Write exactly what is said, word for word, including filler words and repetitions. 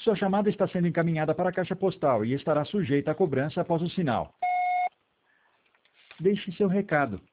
Sua chamada está sendo encaminhada para a caixa postal e estará sujeita a cobrança após o sinal. Deixe seu recado.